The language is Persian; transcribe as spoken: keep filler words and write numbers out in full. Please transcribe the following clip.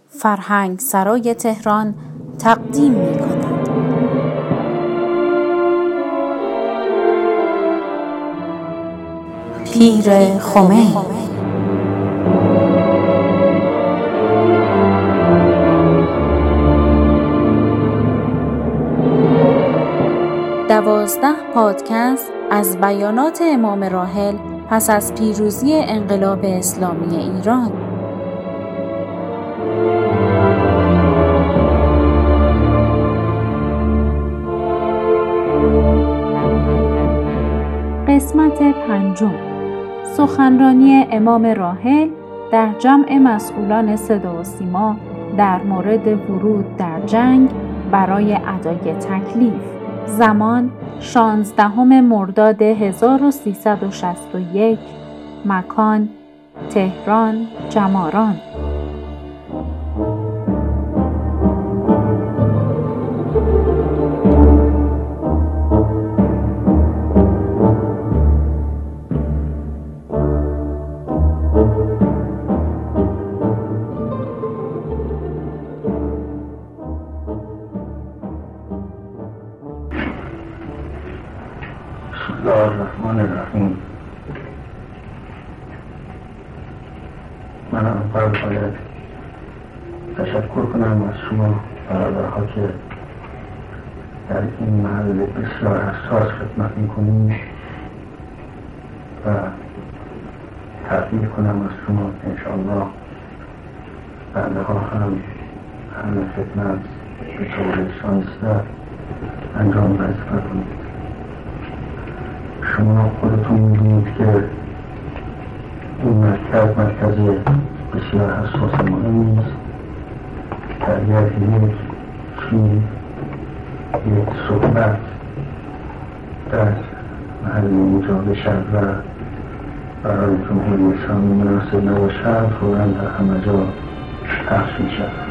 فرهنگ سرای تهران تقدیم می کند. پیر خمین. دوازده پادکست از بیانات امام راحل پس از پیروزی انقلاب اسلامی ایران. قسمت پنجم، سخنرانی امام راحل در جمع مسئولان صدا و سیما در مورد ورود در جنگ برای ادای تکلیف. زمان شانزدهم مرداد هزار و سیصد و شصت و یک. مکان تهران جماران. بسم الله الرحمن الرحیم. من اول باید تشکر کنم از شما برادرها که در این محل بسیار حساس خدمت میکنید و تقدیر کنم از شما انشاءالله بعدها هم همه خدمت به طور شایسته انجام وظیفه کنید. شما خودتون می‌دونید که این مرکز مرکز بسیار حساس مهمی است. در یک یک چیز یک صحبت در محل مجاور شد و برای جمهوری اسلامی مناسب نباشد فوراً در همه جا پخش می‌شود.